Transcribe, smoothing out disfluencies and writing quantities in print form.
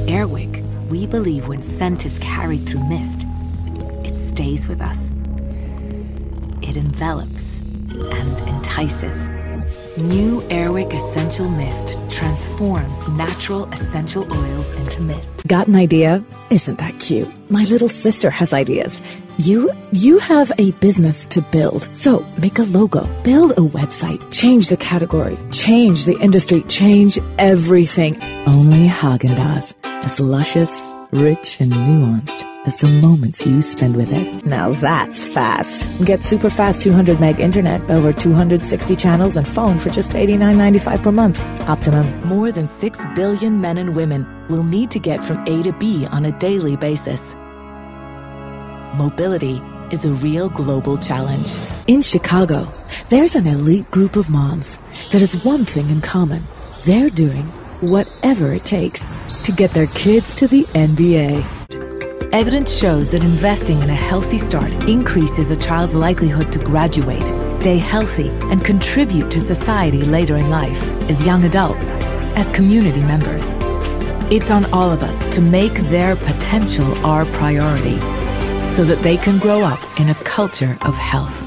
Airwick, we believe when scent is carried through mist, it stays with us. It envelops and entices. New Airwick Essential Mist transforms natural essential oils into mist. Got an idea? Isn't that cute? My little sister has ideas. You have a business to build. So make a logo, build a website, change the category, change the industry, change everything. Only Haagen-Dazs. As luscious, rich, and nuanced as the moments you spend with it. Now that's fast. Get super fast 200 meg internet, over 260 channels, and phone for just $89.95 per month. Optimum. More than 6 billion men and women will need to get from A to B on a daily basis. Mobility is a real global challenge. In Chicago, there's an elite group of moms that has one thing in common. They're doing whatever it takes to get their kids to the NBA. Evidence shows that investing in a healthy start increases a child's likelihood to graduate, stay healthy, and contribute to society later in life, as young adults, as community members. It's on all of us to make their potential our priority, so that they can grow up in a culture of health.